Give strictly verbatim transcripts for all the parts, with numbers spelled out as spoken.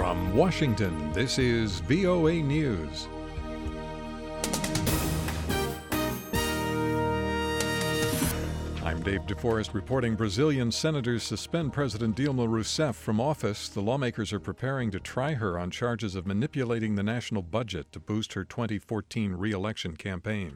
From Washington, this is V O A News. I'm Dave DeForest reporting Brazilian senators suspend President Dilma Rousseff from office. The lawmakers are preparing to try her on charges of manipulating the national budget to boost her twenty fourteen re-election campaign.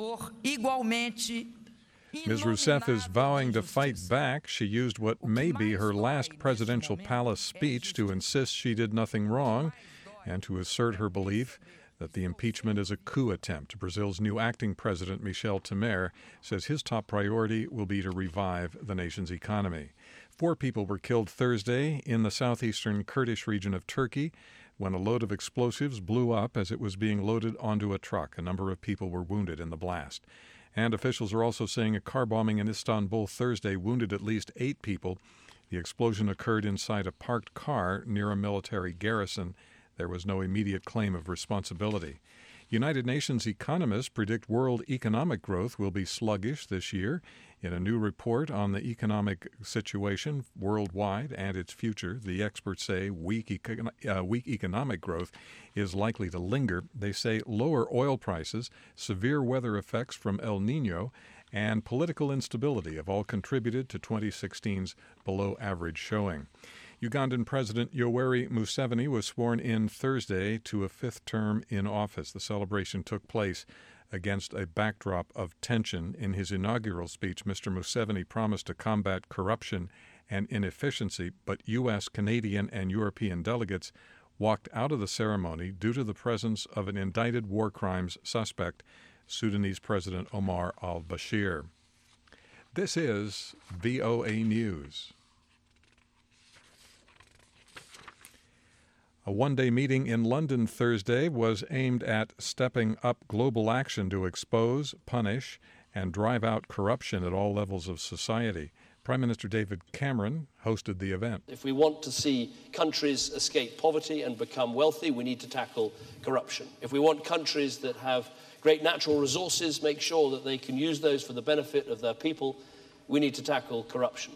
Miz Rousseff is vowing to fight back. She used what may be her last presidential palace speech to insist she did nothing wrong and to assert her belief that the impeachment is a coup attempt. Brazil's new acting president, Michel Temer, says his top priority will be to revive the nation's economy. Four people were killed Thursday in the southeastern Kurdish region of Turkey when a load of explosives blew up as it was being loaded onto a truck. A number of people were wounded in the blast. And officials are also saying a car bombing in Istanbul Thursday wounded at least eight people. The explosion occurred inside a parked car near a military garrison. There was no immediate claim of responsibility. United Nations economists predict world economic growth will be sluggish this year. In a new report on the economic situation worldwide and its future, the experts say weak, econ- uh, weak economic growth is likely to linger. They say lower oil prices, severe weather effects from El Nino, and political instability have all contributed to twenty sixteen's below-average showing. Ugandan President Yoweri Museveni was sworn in Thursday to a fifth term in office. The celebration took place against a backdrop of tension. In his inaugural speech, Mister Museveni promised to combat corruption and inefficiency, but U S, Canadian, and European delegates walked out of the ceremony due to the presence of an indicted war crimes suspect, Sudanese President Omar al-Bashir. This is V O A News. A one-day meeting in London Thursday was aimed at stepping up global action to expose, punish, and drive out corruption at all levels of society. Prime Minister David Cameron hosted the event. If we want to see countries escape poverty and become wealthy, we need to tackle corruption. If we want countries that have great natural resources, make sure that they can use those for the benefit of their people, we need to tackle corruption.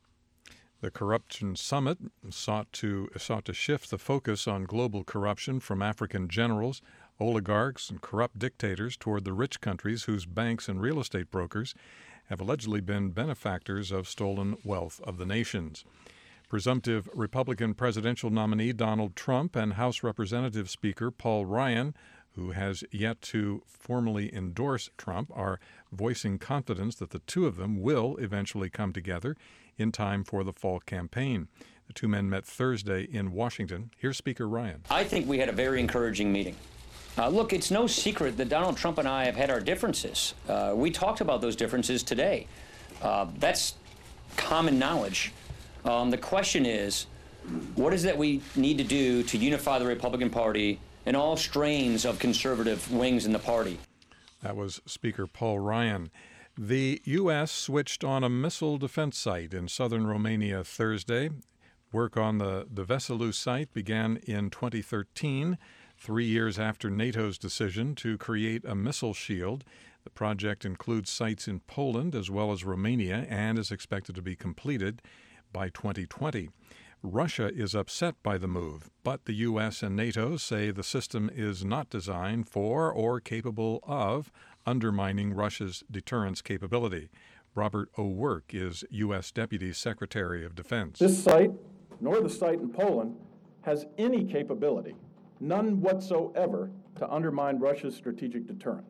The Corruption Summit sought to sought to shift the focus on global corruption from African generals, oligarchs, and corrupt dictators toward the rich countries whose banks and real estate brokers have allegedly been benefactors of stolen wealth of the nations. Presumptive Republican presidential nominee Donald Trump and House Representative Speaker Paul Ryan, who has yet to formally endorse Trump, are voicing confidence that the two of them will eventually come together in time for the fall campaign. The two men met Thursday in Washington. Here's Speaker Ryan. I think we had a very encouraging meeting. Uh, look, it's no secret that Donald Trump and I have had our differences. Uh, we talked about those differences today. Uh, that's common knowledge. Um, the question is, what is that we need to do to unify the Republican Party and all strains of conservative wings in the party? That was Speaker Paul Ryan. The U S switched on a missile defense site in southern Romania Thursday. Work on the, the Veselu site began in twenty thirteen, three years after NATO's decision to create a missile shield. The project includes sites in Poland as well as Romania and is expected to be completed by twenty twenty. Russia is upset by the move, but the U S and NATO say the system is not designed for or capable of undermining Russia's deterrence capability. Robert O'Rourke is U S Deputy Secretary of Defense. This site, nor the site in Poland, has any capability, none whatsoever, to undermine Russia's strategic deterrent.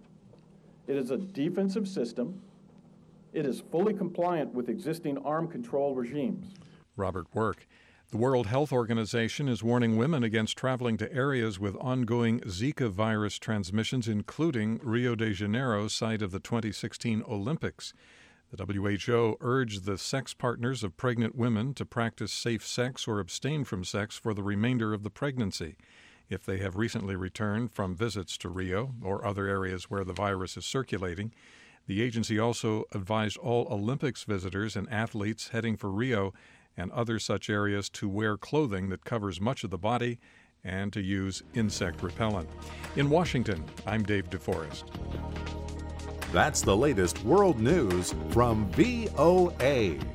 It is a defensive system. It is fully compliant with existing armed control regimes. Robert Work. The World Health Organization is warning women against traveling to areas with ongoing Zika virus transmissions, including Rio de Janeiro, site of the twenty sixteen Olympics. The W H O urged the sex partners of pregnant women to practice safe sex or abstain from sex for the remainder of the pregnancy. If they have recently returned from visits to Rio or other areas where the virus is circulating, the agency also advised all Olympics visitors and athletes heading for Rio and other such areas to wear clothing that covers much of the body and to use insect repellent. In Washington, I'm Dave DeForest. That's the latest world news from V O A.